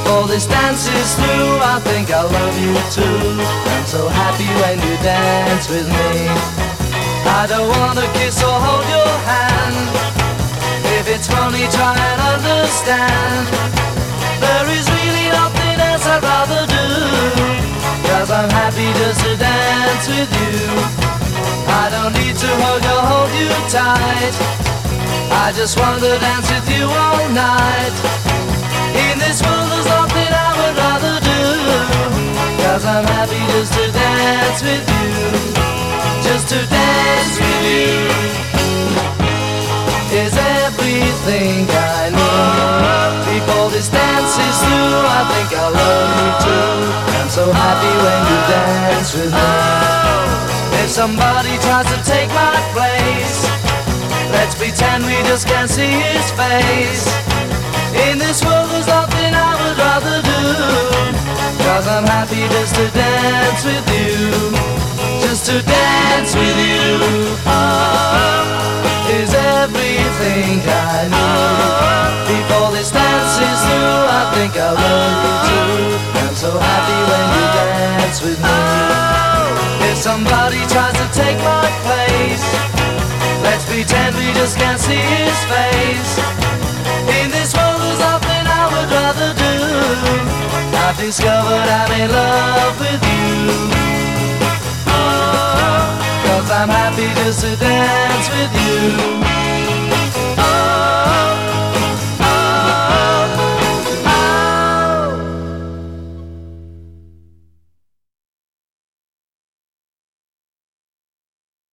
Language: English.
Before this dance is through, I think I love you too. I'm so happy when you dance with me. I don't wanna kiss or hold your hand. If it's funny, try and understand. There is really nothing else I'd rather do, 'cause I'm happy just to dance with you. I don't need to hug or hold you tight. I just want to dance with you all night. In this world there's nothing I would rather do, 'cause I'm happy just to dance with you. Just to dance with you is everything I need. Before this dance is through, I think I love you too. I'm so happy when you dance with me. If somebody tries to take my place, let's pretend we just can't see his face. In this world there's nothing I would rather do, 'cause I'm happy just to dance with you. Just to dance with you is everything I need. Before this dance is through, I think I love you too. I'm so happy when you dance with me. If somebody tries to take my place, let's pretend we just can't see his face. In this world there's nothing I would rather do. I've discovered I'm in love with you, 'cause I'm happy just to dance with you.